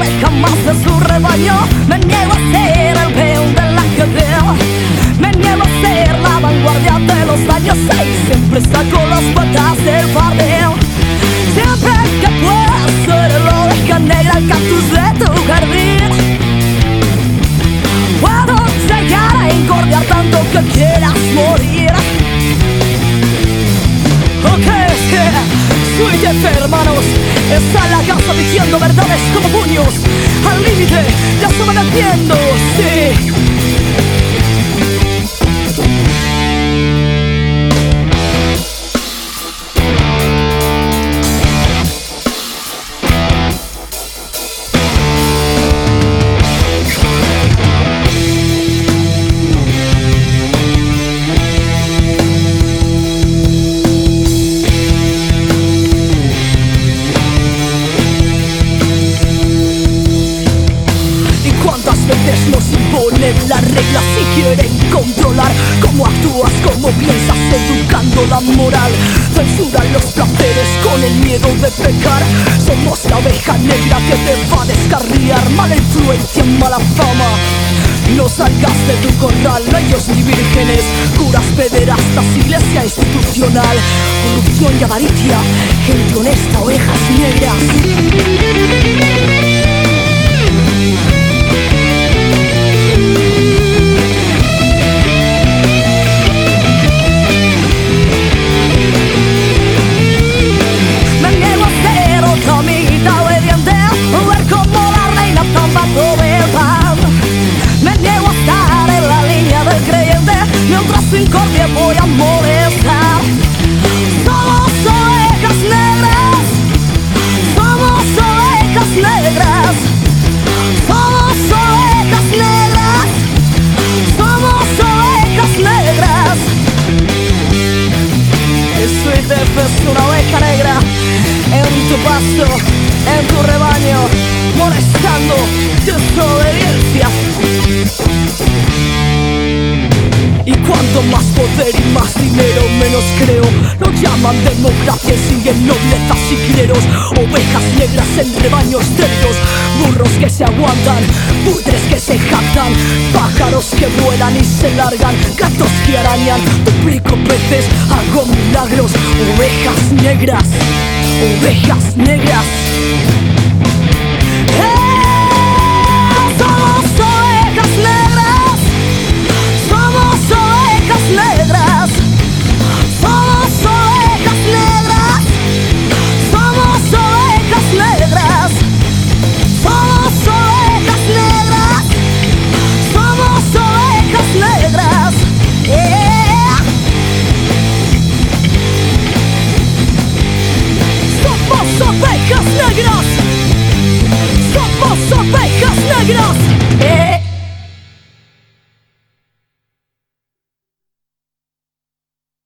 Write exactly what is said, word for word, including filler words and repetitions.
oveja más de su rebaño. Me niego a ser el peón del ajedrez, me niego a ser la vanguardia de los daños. Y siempre saco las patas del bardeo. Siempre que pueda ser la oveja negra, el cactus de tu jardín. Puedo llegar a incordiar tanto que quieras morir. Ok, yeah. Soy jefe, hermanos. Está en la casa diciendo verdades como puños. Al límite, ya se me defiendo, sí. Nos imponen las reglas y quieren controlar cómo actúas, cómo piensas, educando la moral. Censuran los placeres con el miedo de pecar. Somos la oveja negra que te va a descarriar. Mala influencia, mala fama. No salgas de tu corral, no ellos ni vírgenes. Curas, pederastas, iglesia institucional. Corrupción y avaricia, gente honesta, ovejas negras. Mientras su incordia voy a molestar. Somos ovejas negras, somos ovejas negras, somos ovejas negras, somos ovejas negras. Y soy de es una oveja negra en tu pasto, en tu rebaño, molestando desobediencia. Y cuanto más poder y más dinero, menos creo. Lo llaman democracia y siguen noblezas y cleros. Ovejas negras en rebaños estériles, burros que se aguantan, buitres que se jactan, pájaros que vuelan y se largan, gatos que arañan, duplico peces, hago milagros. Ovejas negras, ovejas negras.